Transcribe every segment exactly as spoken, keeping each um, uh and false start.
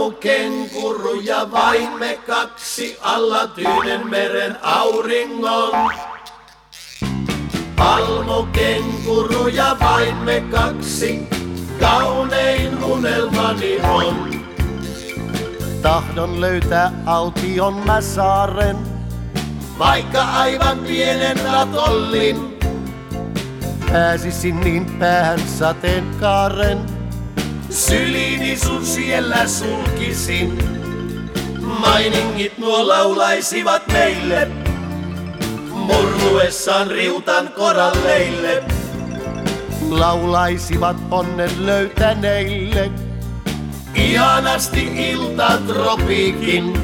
Palmukenkuru ja vain me kaksi alla Tyynenmeren auringon. Palmukenkuru ja vain me kaksi, kaunein unelmani on. Tahdon löytää aution mä saaren, vaikka aivan pienen ratollin. Pääsisin niin päähän sateenkaaren, syliini sun siellä sulkisin. Mainingit nuo laulaisivat meille, murruessaan riutan koralleille. Laulaisivat onnen löytäneille, ihanasti ilta tropiikin.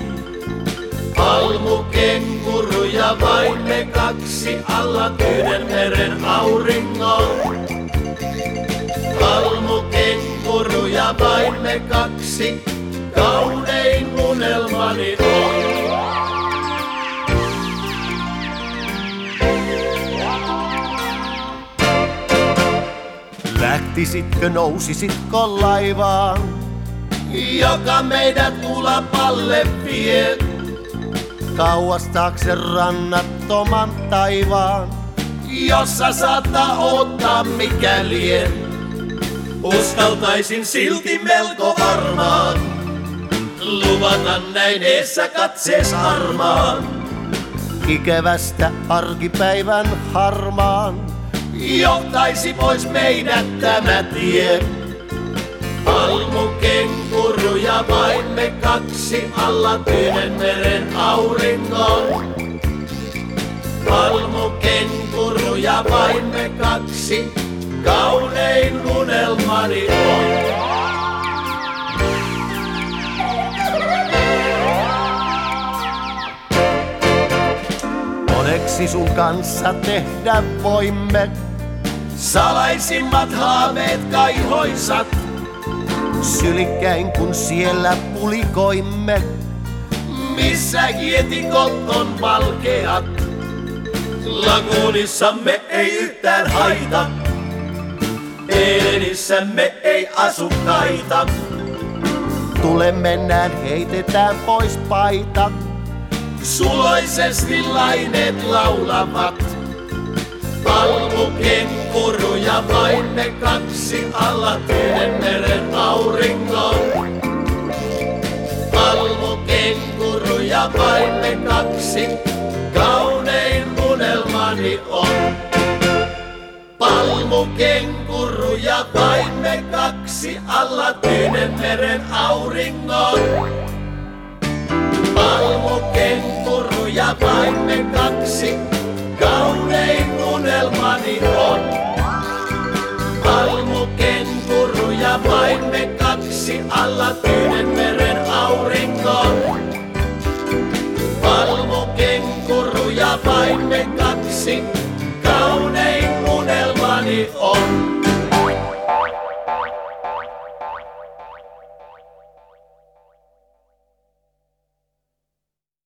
Palmukenkuru ja vain me kaksi alla Tyynenmeren auringon. Palmukenkuru ja vain me kaksi, kaunein unelmani on. Lähtisitkö, nousisitko laivaan, joka meidät ulapalle vie? Kauas taakse rannattoman taivaan, jossa saattaa odottaa mikä lie. Uskaltaisin silti melko varmaan luvata näin eessä katsees armaan. Ikävästä arkipäivän harmaan johtaisi pois meidät tämä tie. Palmukenkuru ja vain me kaksi alla Tyynenmeren auringon. Palmukenkuru ja vain me kaksi, kaunein unelmani on. Oneksi sun kanssa tehdä voimme salaisimmat haaveet kaihoisat. Sylikkäin kun siellä pulikoimme, missä hietikot on valkeat. Laguunissamme ei yhtään haita, Edenissämme ei asukkaita. Tule mennään, heitetään pois paita, suloisesti laineet laulavat. Palmukenkuru ja vain me kaksi alla Tyynenmeren auringon. Palmukenkuru ja vain me kaksi, kaunein unelmani on. Palmukenkuru ja vain me kaksi alla Tyynenmeren auringon. Palmukenkuru ja vain me kaksi, kaunein unelmani on. Palmukenkuru ja vain me kaksi alla Tyynenmeren auringon. Palmukenkuru ja vain me kaksi, kaunein unelmani on.